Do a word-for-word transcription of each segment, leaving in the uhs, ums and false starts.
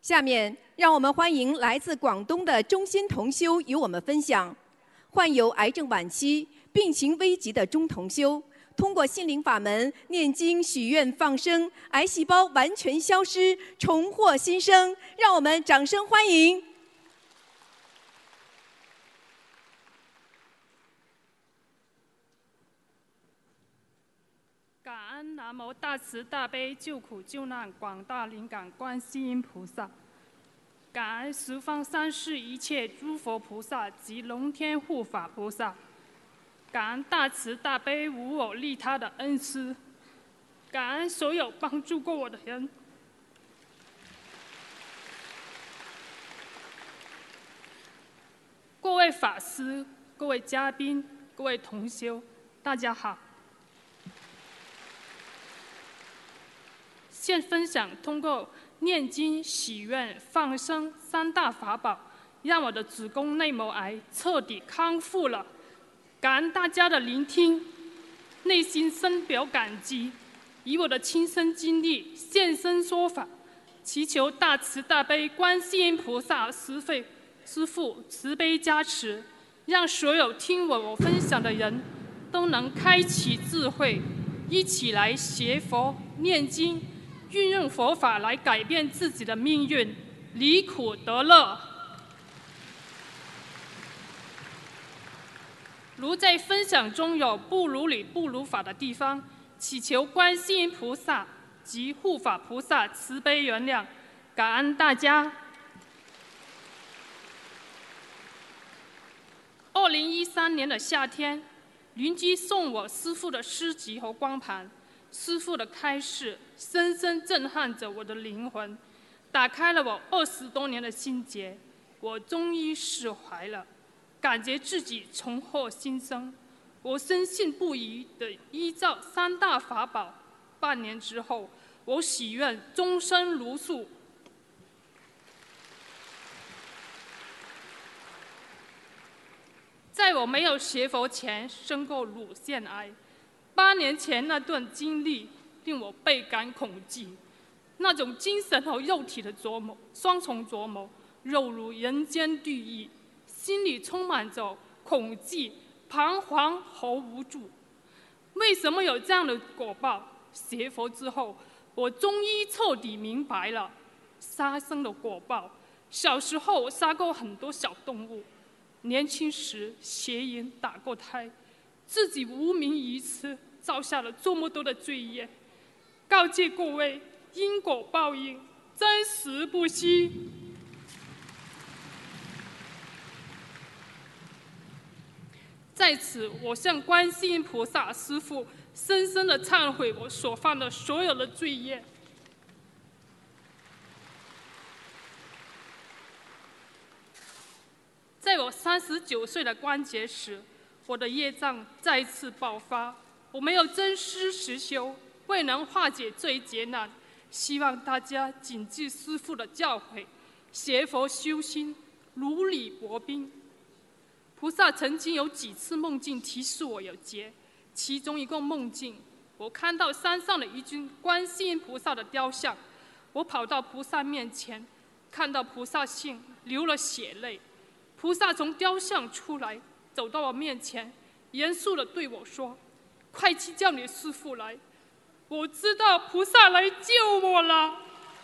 下面，让我们欢迎来自广东的中心同修与我们分享，患有癌症晚期、病情危急的钟同修，通过心灵法门念经、许愿、放生，癌细胞完全消失，重获新生。让我们掌声欢迎！ 感恩南无大慈大悲救苦救难广大灵感观世音菩萨，感恩十方三世一切诸佛菩萨及龙天护法菩萨，感恩大慈大悲无我利他的恩师，感恩所有帮助过我的人。各位法师、各位嘉宾、各位同修，大家好。 现分享通过念经、许愿、放生三大法宝，让我的子宫内膜癌彻底康复了。感恩大家的聆听，内心深表感激。以我的亲身经历现身说法，祈求大慈大悲观世音菩萨师父师父慈悲加持，让所有听我我分享的人都能开启智慧，一起来学佛念经。 运用佛法来改变自己的命运，离苦得乐。如在分享中有不如理、不如法的地方，祈求观世音菩萨及护法菩萨慈悲原谅，感恩大家。二零一三年的夏天，邻居送我师父的诗集和光盘。 师父的开示深深震撼着我的灵魂，打开了我二十多年的心结。我终于释怀了，感觉自己重获新生。我深信不疑地依照三大法宝，半年之后，我许愿终身如素。在我没有学佛前，生过乳腺癌。 八年前那段经历令我倍感恐惧，那种精神和肉体的折磨，双重折磨，犹如人间地狱，心里充满着恐惧、彷徨和无助。为什么有这样的果报？学佛之后，我终于彻底明白了杀生的果报。小时候我杀过很多小动物，年轻时邪淫打过胎，自己无名于此。 造下了这么多的罪业，告诫各位，因果报应真实不虚。在此，我向观世音菩萨师父深深的忏悔我所犯的所有的罪业。在我三十九岁的关节时，我的业障再次爆发。 我没有真师实修，未能化解这一劫难。希望大家谨记师父的教诲，学佛修心，如履薄冰。菩萨曾经有几次梦境提示我有劫，其中一个梦境，我看到山上的一尊观世音菩萨的雕像，我跑到菩萨面前，看到菩萨像流了血泪。菩萨从雕像出来，走到我面前，严肃地对我说。 快去叫你师父来！我知道菩萨来救我了。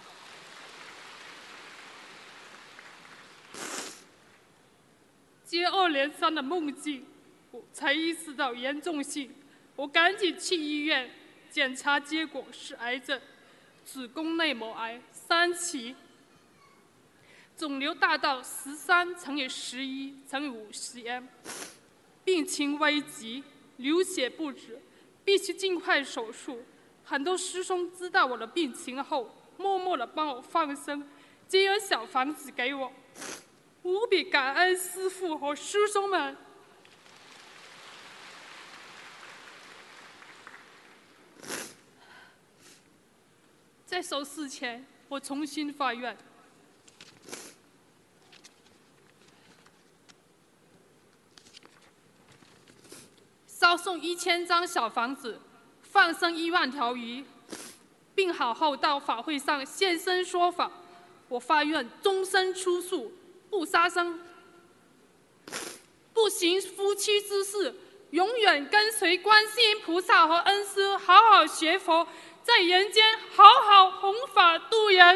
接二连三的梦境，我才意识到严重性。我赶紧去医院检查，结果是癌症，子宫内膜癌三期，肿瘤大到十三乘以十一乘以五十 m， 病情危急。 流血不止，必须尽快手术。很多师兄知道我的病情后，默默地帮我放生，接了小房子给我，无比感恩师父和师兄们。在手术前，我重新发愿。 烧送一千张小房子，放生一万条鱼，并好好到法会上现身说法。 我发愿终身吃素，不杀生，不行夫妻之事，永远跟随观世音菩萨和恩师，好好学佛，在人间好好弘法度人。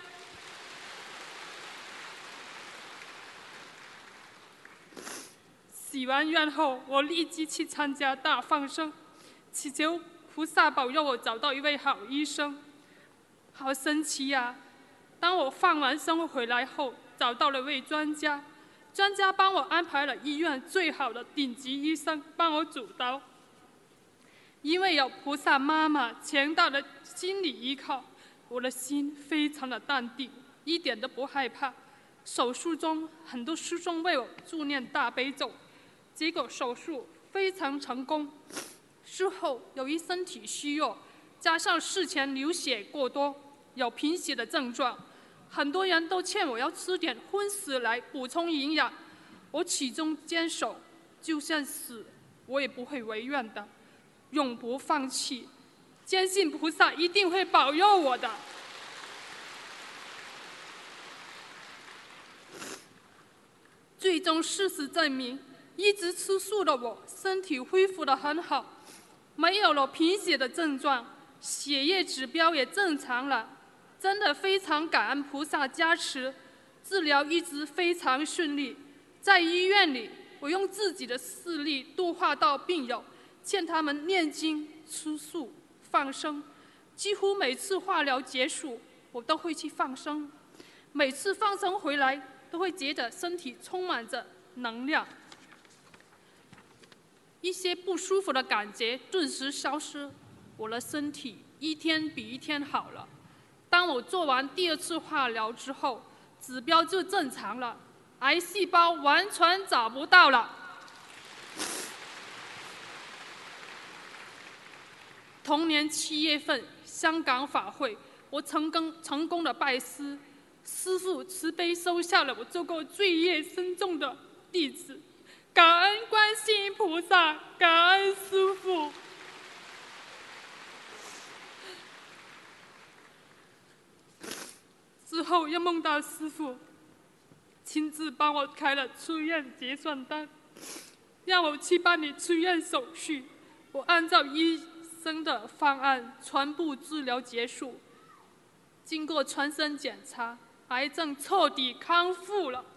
许完愿后，我立即去参加大放生，祈求菩萨保佑我找到一位好医生。好神奇呀、啊！当我放完生回来后，找到了位专家，专家帮我安排了医院最好的顶级医生帮我主刀。因为有菩萨妈妈强大的心理依靠，我的心非常的淡定，一点都不害怕。手术中，很多师兄为我助念大悲咒，结果手术非常成功。术后由于身体虚弱，加上事前流血过多，有贫血的症状，很多人都劝我要吃点荤食来补充营养。我始终坚守，就算死我也不会违愿的，永不放弃，坚信菩萨一定会保佑我的。最终事实证明，一直吃素的我身体恢复得很好，没有了贫血的症状，血液指标也正常了，真的非常感恩菩萨加持，治疗一直非常顺利。在医院里，我用自己的视力度化到病友，劝他们念经、吃素、放生。几乎每次化疗结束，我都会去放生。每次放生回来，都会觉得身体充满着能量，一些不舒服的感觉顿时消失，我的身体一天比一天好了。当我做完第二次化疗之后，指标就正常了，癌细胞完全找不到了。同年七月份，香港法会，我成功成功的拜师，师父慈悲收下了我做过罪业深重的弟子，感恩观世音菩萨，感恩师父。之后又梦到师父亲自帮我开了出院结算单，让我去办理出院手续。我按照医生的方案全部治疗结束，经过全身检查，癌症彻底康复了。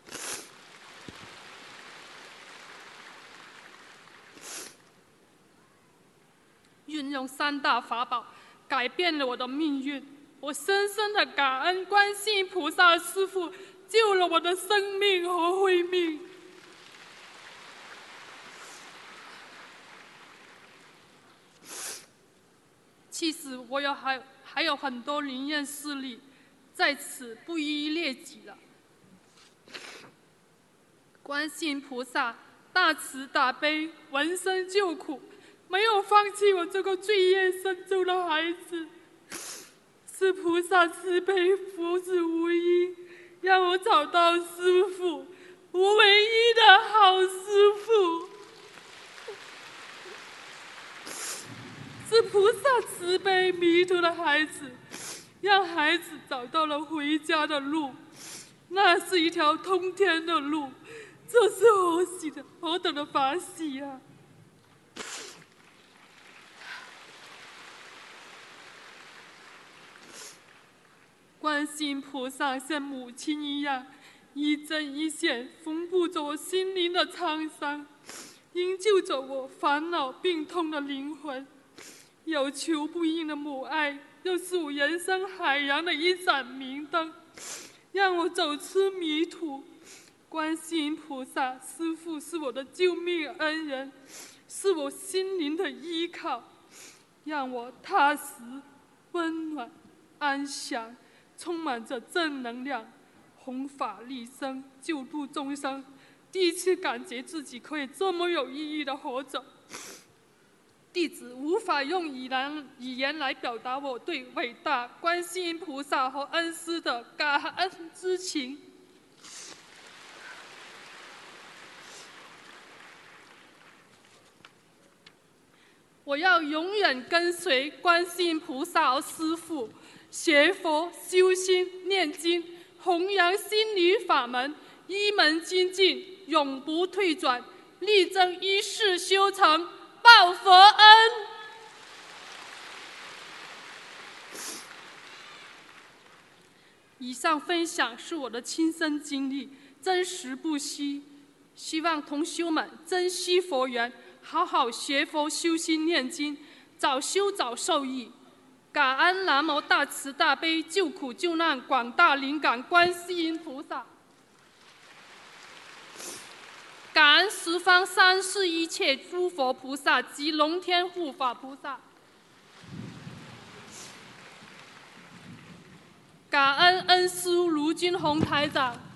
运用三大法宝改变了我的命运，我深深的感恩观世音菩萨师父救了我的生命和慧命。其实我有还还有很多灵验事例，在此不一一列举了。观世音菩萨大慈大悲，闻声救苦，没有放弃我这个罪业深重的孩子。是菩萨慈悲，福至无依，让我找到师父，我唯一的好师父。是菩萨慈悲迷途的孩子，让孩子找到了回家的路，那是一条通天的路，这是何喜的何等的法喜啊！观世音菩萨像母亲一样，一针一线缝补着我心灵的沧桑，营救着我烦恼病痛的灵魂。有求不应的母爱，又是我人生海洋的一盏明灯，让我走出迷途。观世音菩萨师父是我的救命恩人，是我心灵的依靠，让我踏实、温暖、安详，充满着正能量，弘法利生，救度众生。第一次感觉自己可以这么有意义的活着。弟子无法用语言语言来表达我对伟大观世音菩萨和恩师的感恩之情。我要永远跟随观世音菩萨和师父，学佛修心念念经，弘扬心理法门，一门精进，永不退转，力争一世修成，报佛恩。以上分享是我的亲身经历，真实不虚。希望同修们珍惜佛缘，好好学佛修心念经，早修早受益。感恩南无大慈大悲救苦救难广大灵感观世音菩萨，感恩十方三世一切诸佛菩萨及龙天护法菩萨，感恩恩师卢军宏台长。